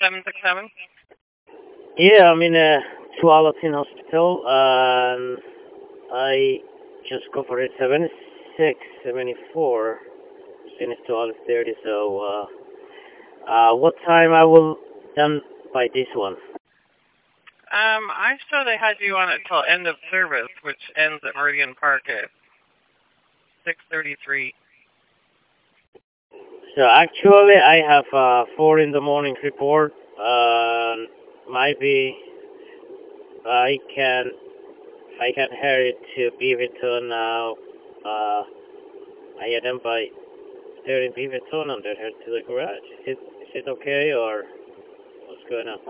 767? Yeah, I'm in a Tualatin hospital, and I just covered 76, 74 since 12:30. So, what time I will done by this one? I saw they had you on it till end of service, which ends at Meridian Park at 6:33. So actually, I have 4 in the morning report. Maybe I can hear it to Beaverton now. I had them by there in Beaverton and then head to the garage. Is it okay or what's going on?